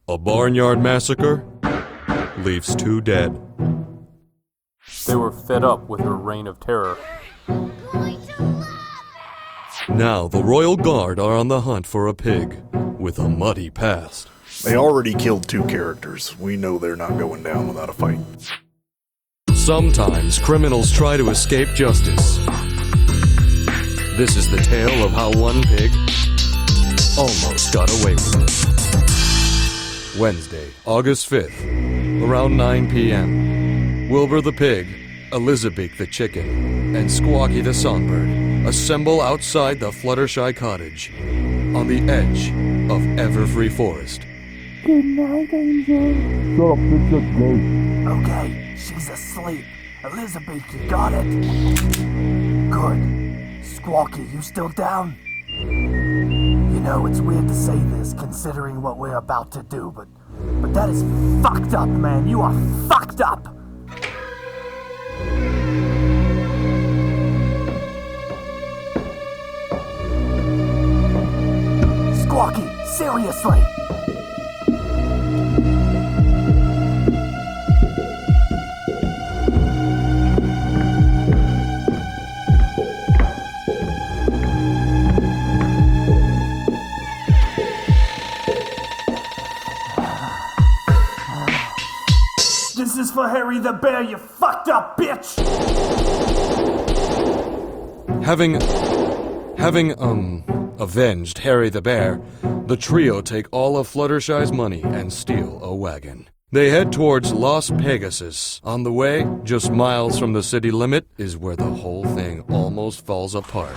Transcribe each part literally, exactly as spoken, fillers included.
A barnyard massacre leaves two dead. They were fed up with her reign of terror. Now the Royal Guard are on the hunt for a pig with a muddy past. They already killed two characters. We know they're not going down without a fight. Sometimes criminals try to escape justice. This is the tale of how one pig almost got away with it. Wednesday, August fifth, around nine p.m. Wilbur the pig, Elizabeth the chicken, and Squawky the songbird assemble outside the Fluttershy cottage on the edge of Everfree Forest. Good night, Angel. Shut up, it's okay. Okay, she's asleep. Elizabeth, you got it? Good. Squawky, you still down? You know, it's weird to say this, considering what we're about to do, but... But that is fucked up, man. You are fucked up! Squawky, seriously! This is for Harry the Bear, you fucked up bitch! Having... Having, um, avenged Harry the Bear, the trio take all of Fluttershy's money and steal a wagon. They head towards Las Pegasus. On the way, just miles from the city limit, is where the whole thing almost falls apart.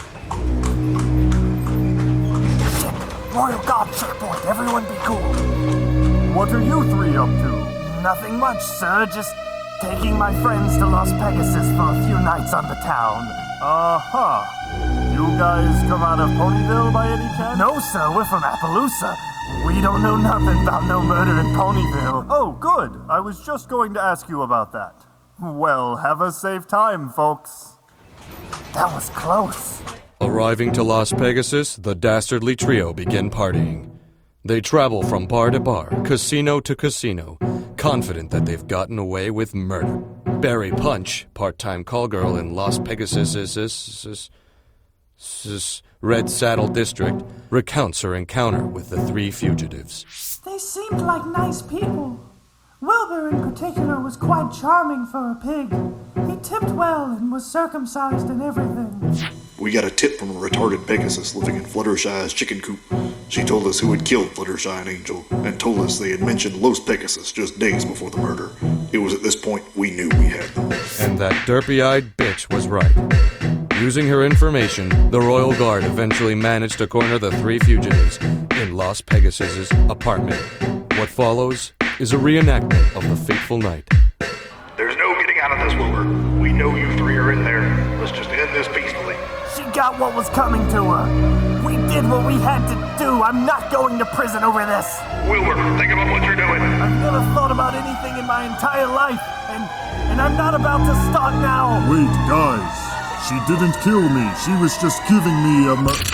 Royal Guard checkpoint, everyone be cool. What are you three up to? Nothing much, sir. Just taking my friends to Las Pegasus for a few nights on the town. Uh-huh. You guys come out of Ponyville by any chance? No, sir. We're from Appaloosa. We don't know nothing about no murder in Ponyville. Oh, good. I was just going to ask you about that. Well, have a safe time, folks. That was close. Arriving to Las Pegasus, the dastardly trio begin partying. They travel from bar to bar, casino to casino, confident that they've gotten away with murder. Barry Punch, part-time call girl in Las Pegasus' Red Saddle District, recounts her encounter with the three fugitives. They seemed like nice people. Wilbur in particular was quite charming for a pig. He tipped well and was circumcised and everything. We got a tip from a retarded Pegasus living in Fluttershy's chicken coop. She told us who had killed Fluttershy and Angel, and told us they had mentioned Los Pegasus just days before the murder. It was at this point we knew we had them. And that derpy-eyed bitch was right. Using her information, the Royal Guard eventually managed to corner the three fugitives in Las Pegasus' apartment. What follows is a reenactment of the fateful night. There's no getting out of this, Wilbur. We know you three are in there. Let's just end this peacefully. She got what was coming to her. We did what we had to do. I'm not going to prison over this. Wilbur, think about what you're doing. I've never thought about anything in my entire life, and and I'm not about to start now. Wait, guys. She didn't kill me. She was just giving me a ma-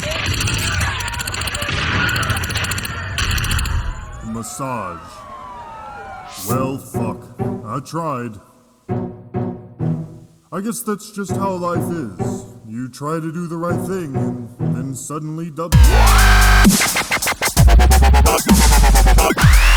massage. Well, fuck. I tried. I guess that's just how life is. You try to do the right thing, and then suddenly dub-